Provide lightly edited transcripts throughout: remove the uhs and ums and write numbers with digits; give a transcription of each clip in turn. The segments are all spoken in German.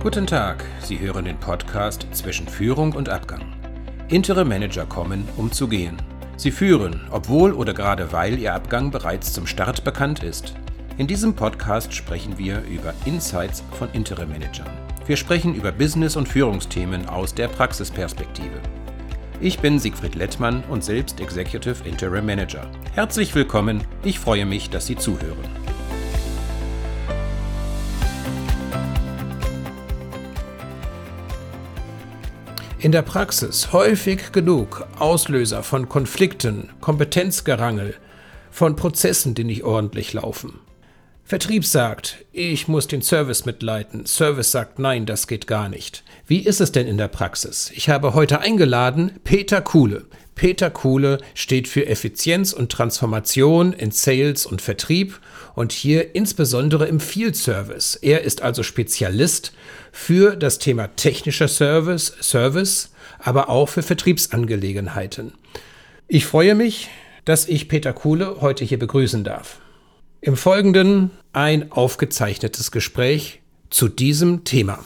Guten Tag, Sie hören den Podcast Zwischen Führung und Abgang. Interim-Manager kommen, um zu gehen. Sie führen, obwohl oder gerade weil Ihr Abgang bereits zum Start bekannt ist. In diesem Podcast sprechen wir über Insights von Interim-Managern. Wir sprechen über Business- und Führungsthemen aus der Praxisperspektive. Ich bin Siegfried Lettmann und selbst Executive Interim Manager. Herzlich willkommen, ich freue mich, dass Sie zuhören. In der Praxis häufig genug Auslöser von Konflikten, Kompetenzgerangel, von Prozessen, die nicht ordentlich laufen. Vertrieb sagt, ich muss den Service mitleiten. Service sagt, nein, das geht gar nicht. Wie ist es denn in der Praxis? Ich habe heute eingeladen Peter Kuhle. Peter Kuhle steht für Effizienz und Transformation in Sales und Vertrieb und hier insbesondere im Field Service. Er ist also Spezialist für das Thema technischer Service, aber auch für Vertriebsangelegenheiten. Ich freue mich, dass ich Peter Kuhle heute hier begrüßen darf. Im Folgenden ein aufgezeichnetes Gespräch zu diesem Thema.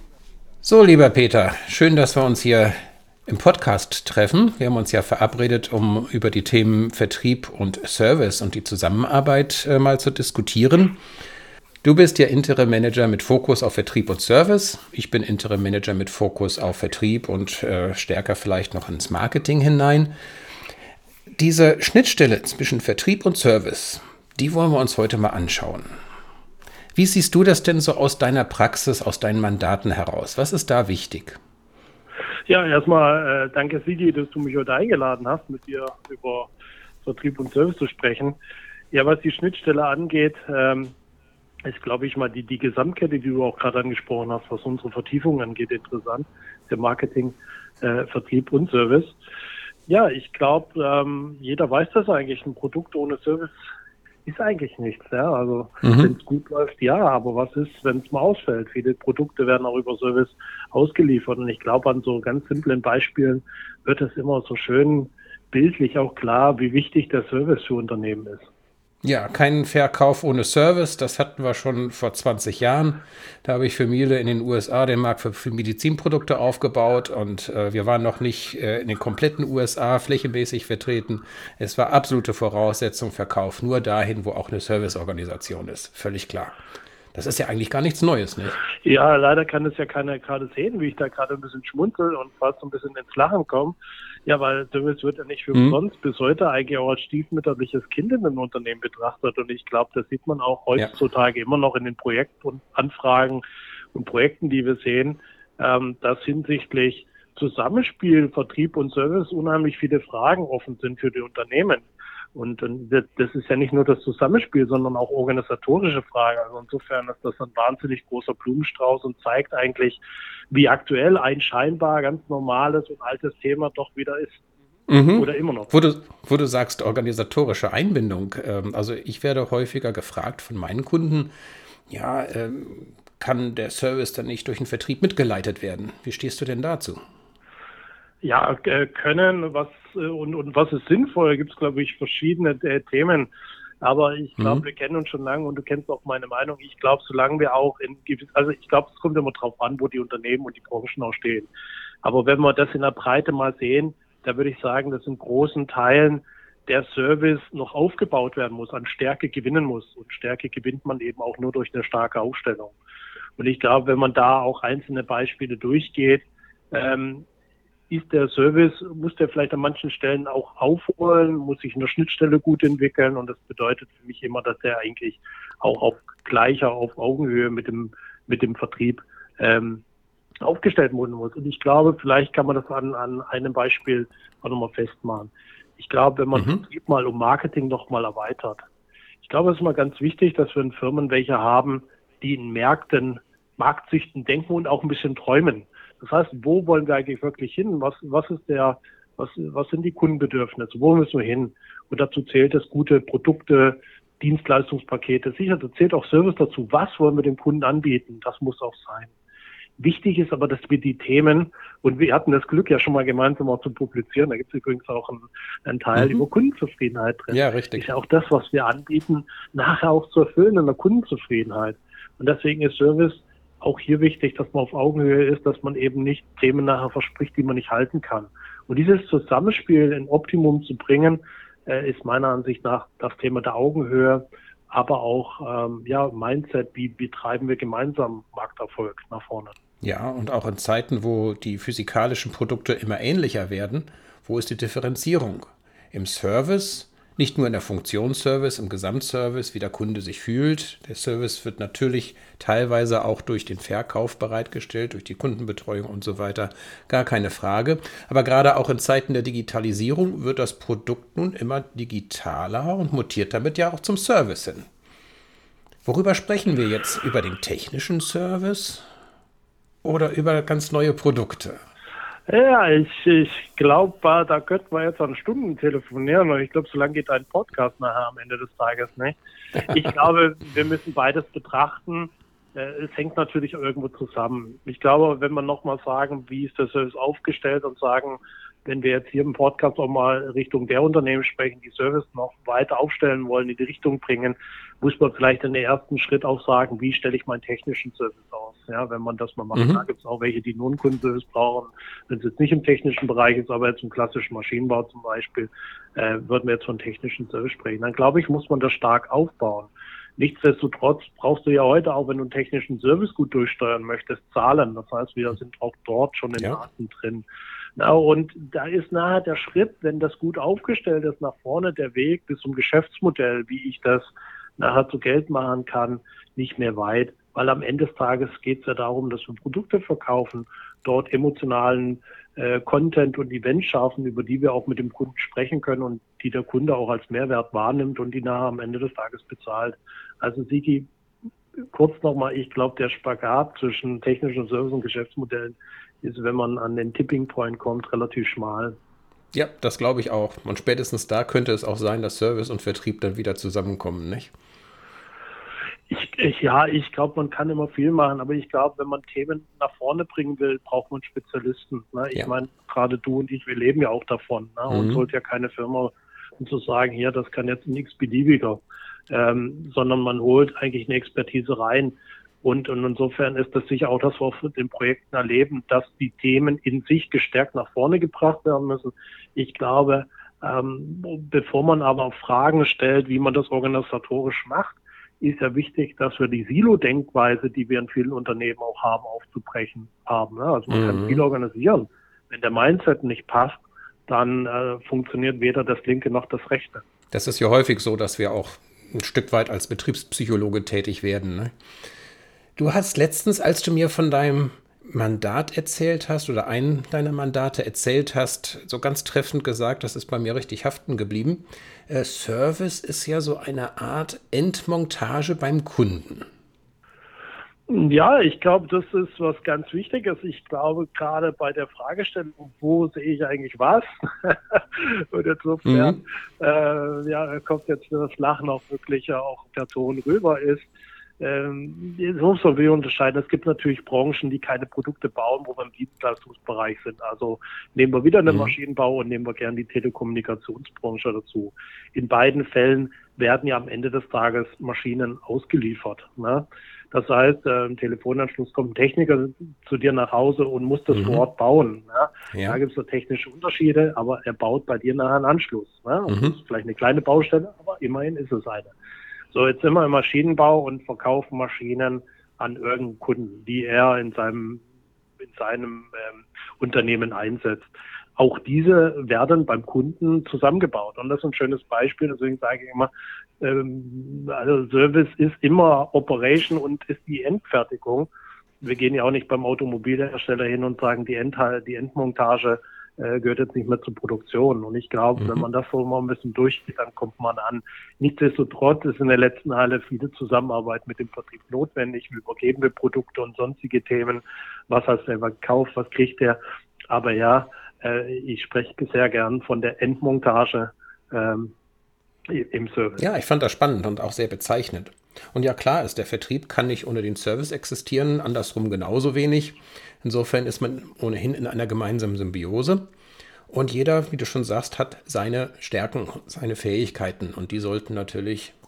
So, lieber Peter, schön, dass wir uns hier im Podcast treffen. Wir haben uns ja verabredet, um über die Themen Vertrieb und Service und die Zusammenarbeit mal zu diskutieren. Du bist ja Interim Manager mit Fokus auf Vertrieb und Service. Ich bin Interim Manager mit Fokus auf Vertrieb und stärker vielleicht noch ins Marketing hinein. Diese Schnittstelle zwischen Vertrieb und Service, die wollen wir uns heute mal anschauen. Wie siehst du das denn so aus deiner Praxis, aus deinen Mandaten heraus? Was ist da wichtig? Ja, erstmal danke Sigi, dass du mich heute eingeladen hast, mit dir über Vertrieb und Service zu sprechen. Ja, was die Schnittstelle angeht, ist, glaube ich, mal die Gesamtkette, die du auch gerade angesprochen hast, was unsere Vertiefung angeht, interessant. Der Marketing, Vertrieb und Service. Ja, ich glaube, jeder weiß das eigentlich. Ein Produkt ohne Service ist eigentlich nichts. Ja? Also wenn es gut läuft, ja, aber was ist, wenn es mal ausfällt? Viele Produkte werden auch über Service ausgeliefert und ich glaube, an so ganz simplen Beispielen wird es immer so schön bildlich auch klar, wie wichtig der Service für Unternehmen ist. Ja, keinen Verkauf ohne Service, das hatten wir schon vor 20 Jahren. Da habe ich für Miele in den USA den Markt für Medizinprodukte aufgebaut und wir waren noch nicht in den kompletten USA flächenmäßig vertreten. Es war absolute Voraussetzung Verkauf nur dahin, wo auch eine Serviceorganisation ist, völlig klar. Das ist ja eigentlich gar nichts Neues, nicht? Ja, leider kann es ja keiner gerade sehen, wie ich da gerade ein bisschen schmunzel und fast so ein bisschen ins Lachen komme. Ja, weil Service wird ja nicht für umsonst bis heute eigentlich auch als stiefmütterliches Kind in einem Unternehmen betrachtet. Und ich glaube, das sieht man auch heutzutage immer noch in den Projektanfragen und Projekten, die wir sehen, dass hinsichtlich Zusammenspiel, Vertrieb und Service unheimlich viele Fragen offen sind für die Unternehmen. Und das ist ja nicht nur das Zusammenspiel, sondern auch organisatorische Fragen. Also insofern ist das ein wahnsinnig großer Blumenstrauß und zeigt eigentlich, wie aktuell ein scheinbar ganz normales und altes Thema doch wieder ist. Oder immer noch. Wo du sagst, organisatorische Einbindung. Also ich werde häufiger gefragt von meinen Kunden, ja, kann der Service dann nicht durch den Vertrieb mitgeleitet werden? Wie stehst du denn dazu? Ja, können, was ist sinnvoll, gibt es, glaube ich, verschiedene Themen. Aber ich glaube, wir kennen uns schon lange und du kennst auch meine Meinung. Ich glaube, solange wir auch ich glaube, es kommt immer drauf an, wo die Unternehmen und die Branchen auch stehen. Aber wenn wir das in der Breite mal sehen, da würde ich sagen, dass in großen Teilen der Service noch aufgebaut werden muss, an Stärke gewinnen muss. Und Stärke gewinnt man eben auch nur durch eine starke Aufstellung. Und ich glaube, wenn man da auch einzelne Beispiele durchgeht, ist der Service, muss der vielleicht an manchen Stellen auch aufholen, muss sich in der Schnittstelle gut entwickeln und das bedeutet für mich immer, dass er eigentlich auch auf Augenhöhe mit dem Vertrieb aufgestellt werden muss. Und ich glaube, vielleicht kann man das an einem Beispiel auch nochmal festmachen. Ich glaube, wenn man Vertrieb mal um Marketing noch mal erweitert, ich glaube, es ist mal ganz wichtig, dass wir in Firmen welche haben, die in Marktsichten denken und auch ein bisschen träumen. Das heißt, wo wollen wir eigentlich wirklich hin? Was sind die Kundenbedürfnisse? Wo müssen wir hin? Und dazu zählt es gute Produkte, Dienstleistungspakete. Sicher, da zählt auch Service dazu. Was wollen wir dem Kunden anbieten? Das muss auch sein. Wichtig ist aber, dass wir die Themen, und wir hatten das Glück ja schon mal gemeinsam auch zu publizieren, da gibt es übrigens auch einen Teil über Kundenzufriedenheit drin. Ja, richtig. Ist ja auch das, was wir anbieten, nachher auch zu erfüllen in der Kundenzufriedenheit. Und deswegen ist Service auch hier wichtig, dass man auf Augenhöhe ist, dass man eben nicht Themen nachher verspricht, die man nicht halten kann. Und dieses Zusammenspiel in Optimum zu bringen, ist meiner Ansicht nach das Thema der Augenhöhe, aber auch Mindset, wie treiben wir gemeinsam Markterfolg nach vorne. Ja, und auch in Zeiten, wo die physikalischen Produkte immer ähnlicher werden, wo ist die Differenzierung? Im Service, nicht nur in der Funktionsservice, im Gesamtservice, wie der Kunde sich fühlt. Der Service wird natürlich teilweise auch durch den Verkauf bereitgestellt, durch die Kundenbetreuung und so weiter. Gar keine Frage. Aber gerade auch in Zeiten der Digitalisierung wird das Produkt nun immer digitaler und mutiert damit ja auch zum Service hin. Worüber sprechen wir jetzt? Über den technischen Service oder über ganz neue Produkte? Ja, ich glaube, da könnten wir jetzt an Stunden telefonieren und ich glaube, so lange geht ein Podcast nachher am Ende des Tages nicht. Ich glaube, wir müssen beides betrachten. Es hängt natürlich irgendwo zusammen. Ich glaube, wenn wir nochmal sagen, wie ist der Service aufgestellt und sagen, wenn wir jetzt hier im Podcast auch mal Richtung der Unternehmen sprechen, die Service noch weiter aufstellen wollen, in die Richtung bringen, muss man vielleicht in den ersten Schritt auch sagen, wie stelle ich meinen technischen Service aus? Ja, wenn man das mal macht, da gibt es auch welche, die nur einen Kundenservice brauchen. Wenn es jetzt nicht im technischen Bereich ist, aber jetzt im klassischen Maschinenbau zum Beispiel, würden wir jetzt von technischen Service sprechen. Dann glaube ich, muss man das stark aufbauen. Nichtsdestotrotz brauchst du ja heute auch, wenn du einen technischen Service gut durchsteuern möchtest, Zahlen. Das heißt, wir sind auch dort schon in Daten drin. Na, und da ist nachher der Schritt, wenn das gut aufgestellt ist, nach vorne der Weg bis zum Geschäftsmodell, wie ich das nachher zu Geld machen kann, nicht mehr weit. Weil am Ende des Tages geht es ja darum, dass wir Produkte verkaufen, dort emotionalen Content und Events schaffen, über die wir auch mit dem Kunden sprechen können und die der Kunde auch als Mehrwert wahrnimmt und die nachher am Ende des Tages bezahlt. Also Sigi, kurz nochmal, ich glaube, der Spagat zwischen technischen Service und Geschäftsmodellen ist, wenn man an den Tipping Point kommt, relativ schmal. Ja, das glaube ich auch. Und spätestens da könnte es auch sein, dass Service und Vertrieb dann wieder zusammenkommen, nicht? Ich glaube, man kann immer viel machen, aber ich glaube, wenn man Themen nach vorne bringen will, braucht man Spezialisten. Ne? Ich meine, gerade du und ich, wir leben ja auch davon. Ne? Und sollte ja keine Firma, um zu sagen, hier, das kann jetzt nichts beliebiger, sondern man holt eigentlich eine Expertise rein. Und insofern ist das sicher auch das, was wir in den Projekten erleben, dass die Themen in sich gestärkt nach vorne gebracht werden müssen. Ich glaube, bevor man aber Fragen stellt, wie man das organisatorisch macht, ist ja wichtig, dass wir die Silo-Denkweise, die wir in vielen Unternehmen auch haben, aufzubrechen haben. Ne? Also man kann viel organisieren. Wenn der Mindset nicht passt, dann funktioniert weder das Linke noch das Rechte. Das ist ja häufig so, dass wir auch ein Stück weit als Betriebspsychologe tätig werden. Ne? Du hast letztens, als du mir von deinem Mandat erzählt hast oder einen deiner Mandate erzählt hast, so ganz treffend gesagt, das ist bei mir richtig haften geblieben. Service ist ja so eine Art Endmontage beim Kunden. Ja, ich glaube, das ist was ganz Wichtiges. Ich glaube, gerade bei der Fragestellung, wo sehe ich eigentlich was? Und insofern kommt jetzt das Lachen auch wirklich auch der Ton rüber ist. So sollen wir unterscheiden. Es gibt natürlich Branchen, die keine Produkte bauen, wo wir im Dienstleistungsbereich sind. Also nehmen wir wieder einen Maschinenbau und nehmen wir gerne die Telekommunikationsbranche dazu. In beiden Fällen werden ja am Ende des Tages Maschinen ausgeliefert. Ne? Das heißt, im Telefonanschluss kommt ein Techniker zu dir nach Hause und muss das vor Ort bauen. Ne? Ja. Da gibt es so technische Unterschiede, aber er baut bei dir nachher einen Anschluss. Ne? Und das ist vielleicht eine kleine Baustelle, aber immerhin ist es eine. So, jetzt sind wir im Maschinenbau und verkaufen Maschinen an irgendeinen Kunden, die er in seinem Unternehmen einsetzt. Auch diese werden beim Kunden zusammengebaut. Und das ist ein schönes Beispiel. Deswegen sage ich immer, also Service ist immer Operation und ist die Endfertigung. Wir gehen ja auch nicht beim Automobilhersteller hin und sagen, die Endmontage gehört jetzt nicht mehr zur Produktion. Und ich glaube, wenn man das so mal ein bisschen durchgeht, dann kommt man an. Nichtsdestotrotz ist in der letzten Halle viele Zusammenarbeit mit dem Vertrieb notwendig. Wie übergeben wir Produkte und sonstige Themen? Was hast du selber gekauft? Was kriegt der? Aber ja, ich spreche sehr gern von der Endmontage im Service. Ja, ich fand das spannend und auch sehr bezeichnend. Und ja, klar ist, der Vertrieb kann nicht ohne den Service existieren, andersrum genauso wenig. Insofern ist man ohnehin in einer gemeinsamen Symbiose. Und jeder, wie du schon sagst, hat seine Stärken, seine Fähigkeiten. Und die sollten natürlich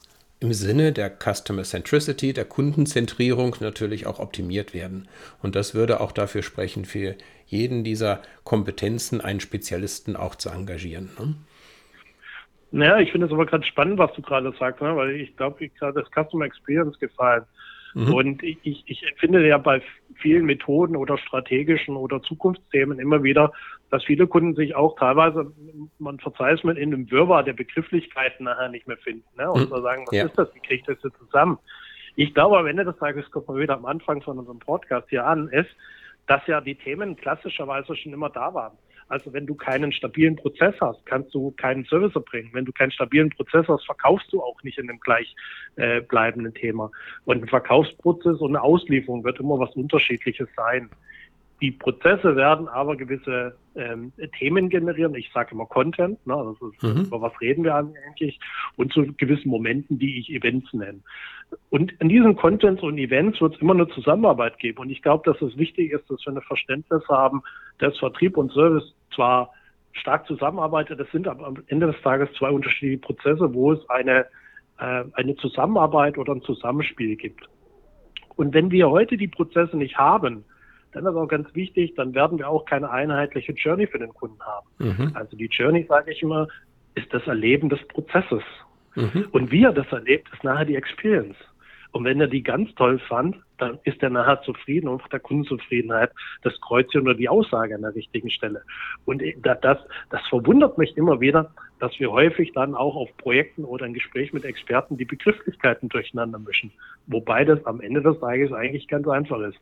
im Sinne der Customer Centricity, der Kundenzentrierung natürlich auch optimiert werden. Und das würde auch dafür sprechen, für jeden dieser Kompetenzen einen Spezialisten auch zu engagieren. Ne? Naja, ich finde es aber gerade spannend, was du gerade sagst, ne? Weil ich glaube, gerade das Customer Experience gefallen. Und ich empfinde ja bei vielen Methoden oder strategischen oder Zukunftsthemen immer wieder, dass viele Kunden sich auch teilweise, man verzeiht es mir, in einem Wirrwarr der Begrifflichkeiten nachher nicht mehr finden. Ne? Und so sagen, was ist das, wie kriege ich das jetzt zusammen? Ich glaube, am Ende des Tages, kommt man wieder am Anfang von unserem Podcast hier an, ist, dass ja die Themen klassischerweise schon immer da waren. Also wenn du keinen stabilen Prozess hast, kannst du keinen Service erbringen. Wenn du keinen stabilen Prozess hast, verkaufst du auch nicht in einem gleichbleibenden Thema. Und ein Verkaufsprozess und eine Auslieferung wird immer was Unterschiedliches sein. Die Prozesse werden aber gewisse Themen generieren. Ich sage immer Content, ne? Also über was reden wir eigentlich? Und zu gewissen Momenten, die ich Events nenne. Und in diesen Contents und Events wird es immer eine Zusammenarbeit geben. Und ich glaube, dass es wichtig ist, dass wir ein Verständnis haben, dass Vertrieb und Service zwar stark zusammenarbeiten, das sind aber am Ende des Tages zwei unterschiedliche Prozesse, wo es eine Zusammenarbeit oder ein Zusammenspiel gibt. Und wenn wir heute die Prozesse nicht haben, dann ist auch ganz wichtig, dann werden wir auch keine einheitliche Journey für den Kunden haben. Also die Journey, sage ich immer, ist das Erleben des Prozesses. Und wie er das erlebt, ist nachher die Experience. Und wenn er die ganz toll fand, dann ist er nachher zufrieden und der Kundenzufriedenheit das Kreuzchen oder die Aussage an der richtigen Stelle. Und das verwundert mich immer wieder, dass wir häufig dann auch auf Projekten oder in Gespräch mit Experten die Begrifflichkeiten durcheinander mischen. Wobei das am Ende des Tages eigentlich ganz einfach ist.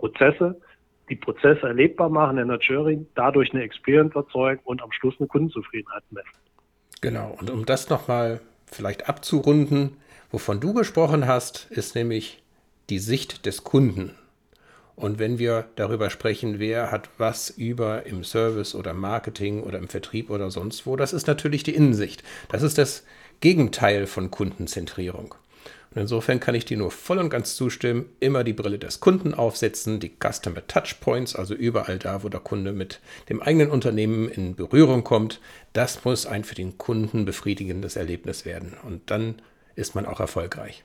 Die Prozesse erlebbar machen in der Journey, dadurch eine Experience erzeugen und am Schluss eine Kundenzufriedenheit messen. Genau, und um das nochmal vielleicht abzurunden, wovon du gesprochen hast, ist nämlich die Sicht des Kunden. Und wenn wir darüber sprechen, wer hat was über im Service oder Marketing oder im Vertrieb oder sonst wo, das ist natürlich die Innensicht. Das ist das Gegenteil von Kundenzentrierung. Und insofern kann ich dir nur voll und ganz zustimmen, immer die Brille des Kunden aufsetzen, die Customer Touchpoints, also überall da, wo der Kunde mit dem eigenen Unternehmen in Berührung kommt, das muss ein für den Kunden befriedigendes Erlebnis werden. Und dann ist man auch erfolgreich.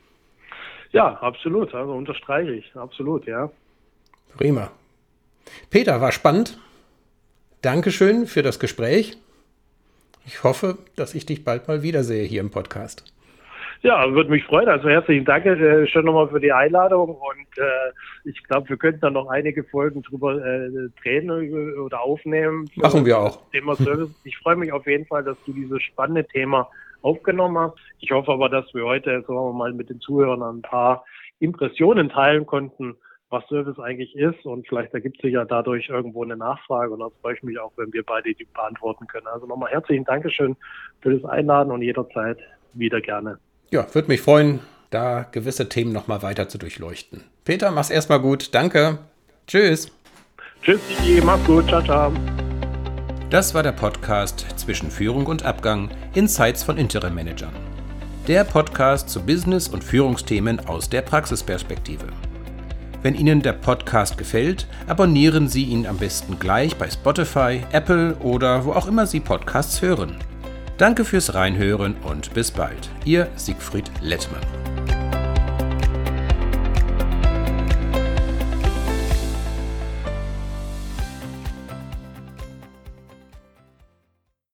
Ja, absolut, also unterstreiche ich, absolut, ja. Prima. Peter, war spannend. Dankeschön für das Gespräch. Ich hoffe, dass ich dich bald mal wiedersehe hier im Podcast. Ja, würde mich freuen. Also herzlichen Dank schon nochmal für die Einladung und ich glaube, wir könnten da noch einige Folgen drüber drehen oder aufnehmen. Machen wir auch. Thema Service. Ich freue mich auf jeden Fall, dass du dieses spannende Thema aufgenommen hast. Ich hoffe aber, dass wir heute, sagen wir mal, mit den Zuhörern ein paar Impressionen teilen konnten, was Service eigentlich ist und vielleicht ergibt sich ja dadurch irgendwo eine Nachfrage und dann freue ich mich auch, wenn wir beide die beantworten können. Also nochmal herzlichen Dankeschön für das Einladen und jederzeit wieder gerne. Ja, würde mich freuen, da gewisse Themen nochmal weiter zu durchleuchten. Peter, mach's erstmal gut. Danke. Tschüss. Tschüss, mach's gut. Ciao, ciao. Das war der Podcast Zwischen Führung und Abgang, Insights von Interim Managern. Der Podcast zu Business- und Führungsthemen aus der Praxisperspektive. Wenn Ihnen der Podcast gefällt, abonnieren Sie ihn am besten gleich bei Spotify, Apple oder wo auch immer Sie Podcasts hören. Danke fürs Reinhören und bis bald. Ihr Siegfried Lettmann.